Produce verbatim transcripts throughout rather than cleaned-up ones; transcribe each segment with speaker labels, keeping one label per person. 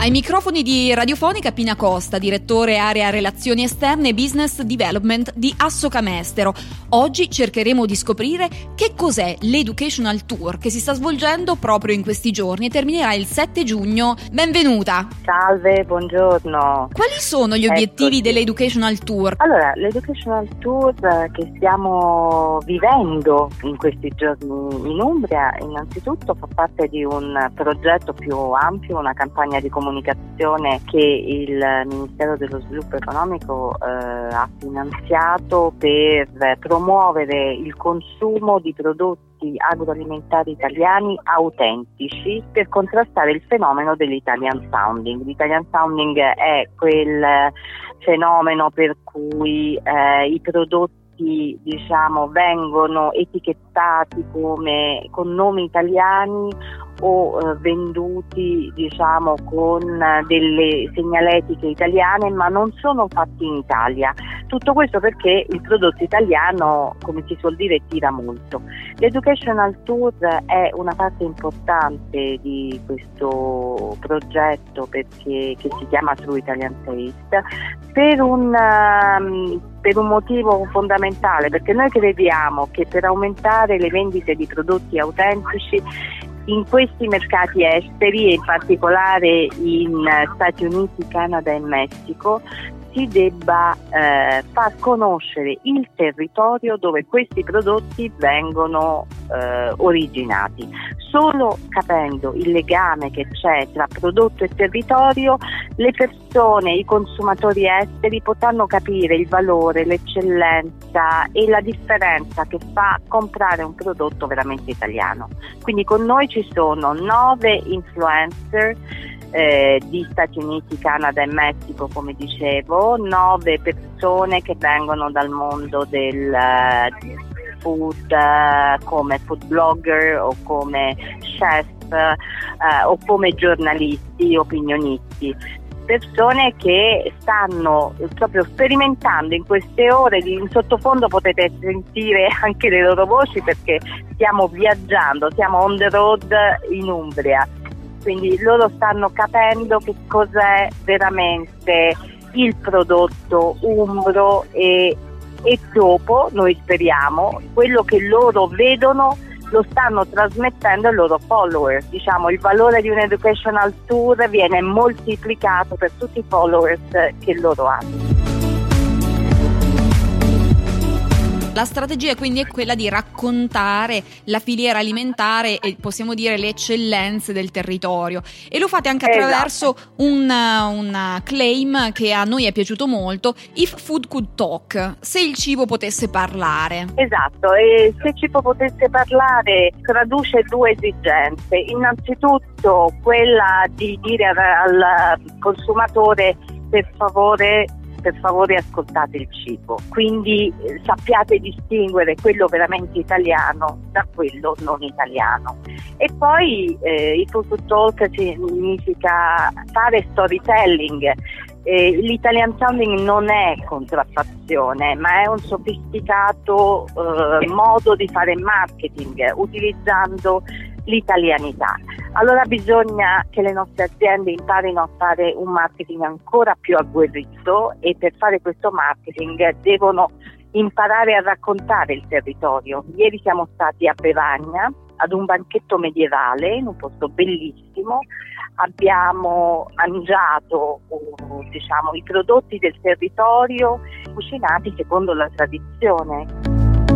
Speaker 1: Ai microfoni di Radiofonica Pina Costa, direttore area relazioni esterne e business development di Assocamestero. Oggi cercheremo di scoprire che cos'è l'Educational Tour che si sta svolgendo proprio in questi giorni e terminerà il sette giugno. Benvenuta!
Speaker 2: Salve, buongiorno!
Speaker 1: Quali sono gli obiettivi
Speaker 2: Eccoci.
Speaker 1: dell'Educational Tour?
Speaker 2: Allora, l'Educational Tour che stiamo vivendo in questi giorni in Umbria, innanzitutto fa parte di un progetto più ampio, una campagna di comunicazione che il Ministero dello Sviluppo Economico eh, ha finanziato per promuovere il consumo di prodotti agroalimentari italiani autentici per contrastare il fenomeno dell'Italian Sounding. L'Italian Sounding è quel fenomeno per cui eh, i prodotti diciamo vengono etichettati come con nomi italiani o eh, venduti diciamo con eh, delle segnaletiche italiane, ma non sono fatti in Italia. Tutto questo perché il prodotto italiano, come si suol dire, tira molto. L'Educational Tour è una parte importante di questo progetto perché che si chiama True Italian Taste per un um, per un motivo fondamentale, perché noi crediamo che per aumentare le vendite di prodotti autentici in questi mercati esteri e in particolare in Stati Uniti, Canada e Messico si debba eh, far conoscere il territorio dove questi prodotti vengono eh, originati. Solo capendo il legame che c'è tra prodotto e territorio, le persone, i consumatori esteri potranno capire il valore, l'eccellenza e la differenza che fa comprare un prodotto veramente italiano. Quindi con noi ci sono nove influencer Eh, di Stati Uniti, Canada e Messico, come dicevo, nove persone che vengono dal mondo del uh, food uh, come food blogger o come chef uh, o come giornalisti, opinionisti. Persone che stanno proprio sperimentando in queste ore, in sottofondo potete sentire anche le loro voci perché stiamo viaggiando, siamo on the road in Umbria. Quindi loro stanno capendo che cos'è veramente il prodotto umbro e, e dopo, noi speriamo, quello che loro vedono lo stanno trasmettendo ai loro follower. Diciamo, il valore di un Educational Tour viene moltiplicato per tutti i followers che loro hanno.
Speaker 1: La strategia quindi è quella di raccontare la filiera alimentare e possiamo dire le eccellenze del territorio, e lo fate anche attraverso
Speaker 2: esatto.
Speaker 1: un, un claim che a noi è piaciuto molto: If Food Could Talk, se il cibo potesse parlare.
Speaker 2: Esatto, e se il cibo potesse parlare traduce due esigenze: innanzitutto quella di dire al consumatore per favore per favore ascoltate il cibo, quindi eh, sappiate distinguere quello veramente italiano da quello non italiano. E poi eh, il food talk significa fare storytelling. Eh, L'Italian Sounding non è contraffazione, ma è un sofisticato eh, modo di fare marketing utilizzando l'italianità. Allora bisogna che le nostre aziende imparino a fare un marketing ancora più agguerrito, e per fare questo marketing devono imparare a raccontare il territorio. Ieri siamo stati a Bevagna ad un banchetto medievale in un posto bellissimo, abbiamo mangiato uh, diciamo i prodotti del territorio cucinati secondo la tradizione.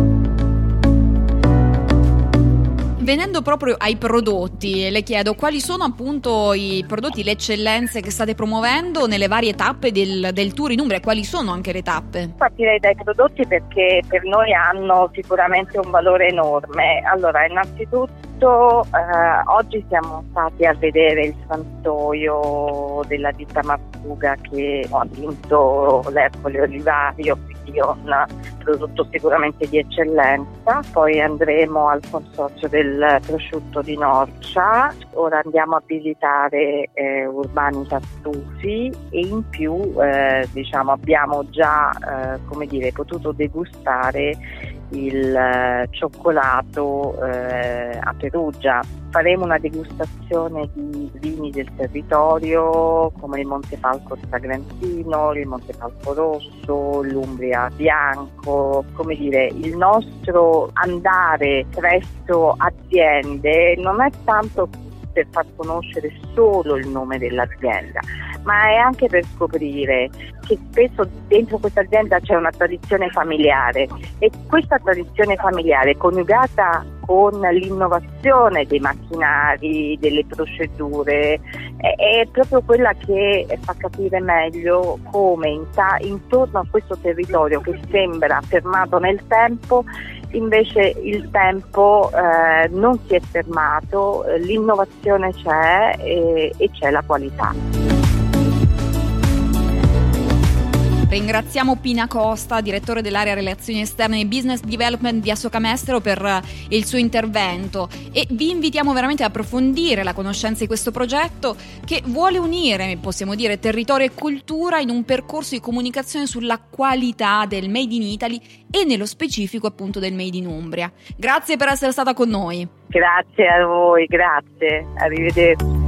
Speaker 1: Venendo proprio ai prodotti, le chiedo quali sono appunto i prodotti, le eccellenze che state promuovendo nelle varie tappe del, del tour in Umbria, quali sono anche le tappe?
Speaker 2: Partirei dai prodotti perché per noi hanno sicuramente un valore enorme. Allora, innanzitutto eh, oggi siamo stati a vedere il frantoio della ditta Martuga che ha vinto l'Ercole Olivario, quindi un prodotto sicuramente di eccellenza. Poi andremo al consorzio del prosciutto di Norcia, ora andiamo a visitare eh, Urbani Tartufi, e in più eh, diciamo abbiamo già eh, come dire potuto degustare il eh, cioccolato eh, a Perugia. Faremo una degustazione di vini del territorio come il Montefalco Sagrantino, il Montefalco Rosso, l'Umbria Bianco. Come dire, il nostro andare presso aziende non è tanto per far conoscere solo il nome dell'azienda, ma è anche per scoprire che spesso dentro questa azienda c'è una tradizione familiare, e questa tradizione familiare coniugata con l'innovazione dei macchinari, delle procedure, è, è proprio quella che fa capire meglio come in ta- intorno a questo territorio che sembra fermato nel tempo, invece il tempo eh, non si è fermato, l'innovazione c'è e, e c'è la qualità.
Speaker 1: Ringraziamo Pina Costa, direttore dell'area relazioni esterne e business development di Assocamestero, per il suo intervento, e vi invitiamo veramente a approfondire la conoscenza di questo progetto che vuole unire, possiamo dire, territorio e cultura in un percorso di comunicazione sulla qualità del Made in Italy e nello specifico appunto del Made in Umbria. Grazie per essere stata con noi.
Speaker 2: Grazie a voi, grazie, arrivederci.